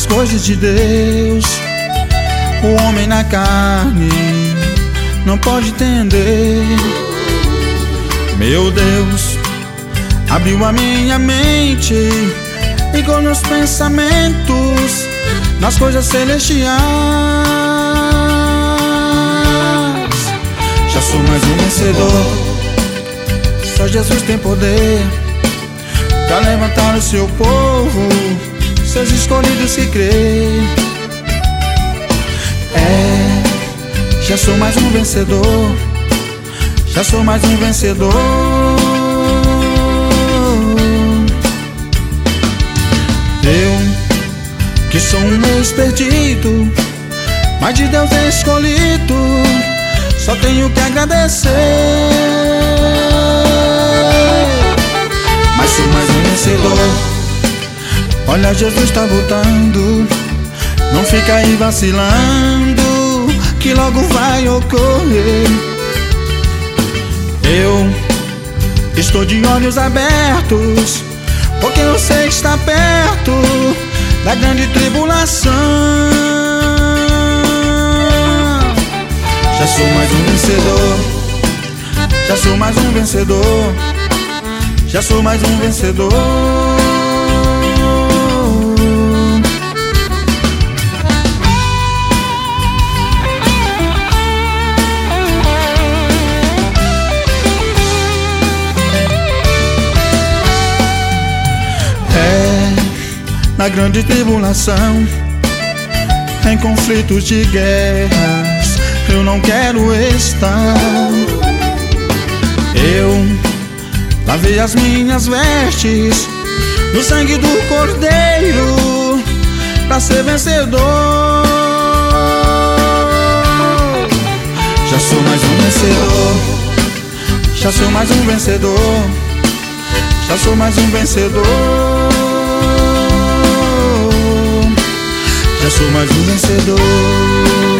coisas de Deus, o homem na carne não pode entender. Meu Deus abriu a minha mente, ligou meus pensamentos nas coisas celestiais. Já sou mais um vencedor, só Jesus tem poder pra levantar o seu povo, seus escolhidos que crê. Já sou mais um vencedor, já sou mais um vencedor. Eu que sou um ex-perdido, mas de Deus escolhido, só tenho que agradecer. Mas sou mais um vencedor. Olha, Jesus tá voltando, não fica aí vacilando, que logo vai ocorrer. Eu estou de olhos abertos, porque eu sei que está perto da grande tribulação. Já sou mais um vencedor, já sou mais um vencedor, já sou mais um vencedor. Na grande tribulação, em conflitos de guerras, eu não quero estar. Eu lavei as minhas vestes no sangue do Cordeiro pra ser vencedor. Já sou mais um vencedor, já sou mais um vencedor, já sou mais um vencedor. Já sou mais um vencedor.